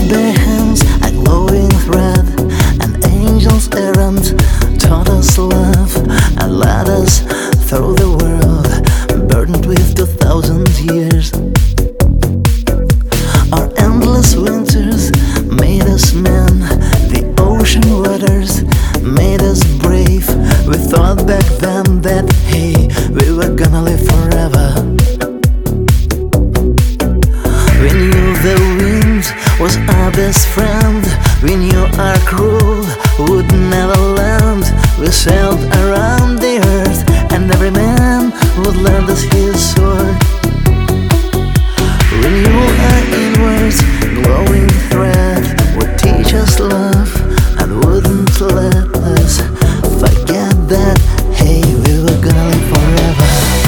their hands a glowing thread, and angels errant taught us love and led us through the world, burdened with 2,000 years. Our endless winters made us men, the ocean waters made us brave. We thought back then that, hey, we were gonna live forever. We knew the wind was our best friend. We knew our crew would never land. We sailed around the earth, and every man would lend us his sword. We knew our inwards glowing thread would teach us love and wouldn't let us forget that, hey, we were gonna live forever.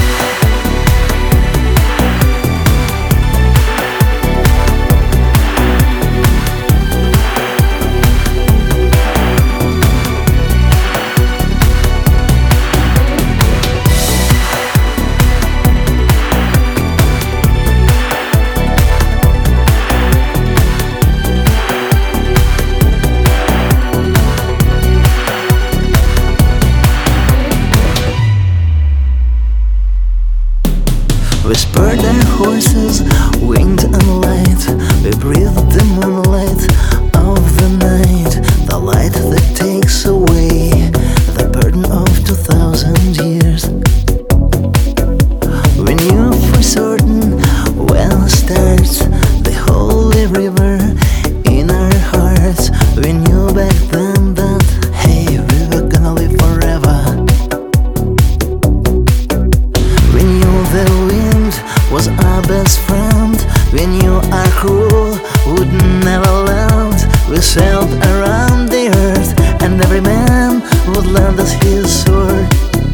We spurred our horses, winged and light. We breathed the moonlight of the night, the light that takes away the burden of 2,000 years. We knew for certain when starts the holy river in our hearts. We knew back then that, hey, we were gonna live forever. We knew the wind was our best friend. We knew our crew would never land. We sailed around the earth, and every man would lend us his sword.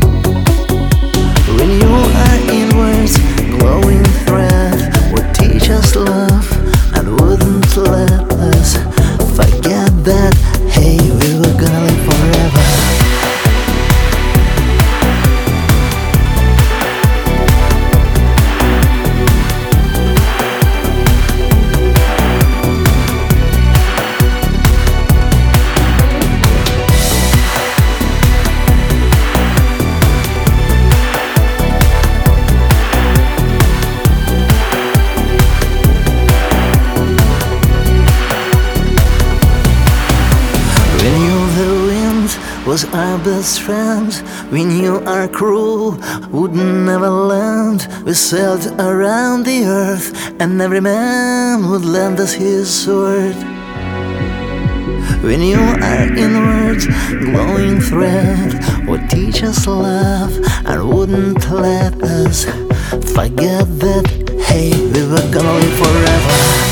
We knew our inwards glowing thread would teach us love and wouldn't let us forget that, hey, we were gonna live forever. Was our best friend. We knew our crew would never land. We sailed around the earth, and every man would lend us his sword. We knew our inwards glowing thread would teach us love and wouldn't let us forget that, hey, we were gonna live forever.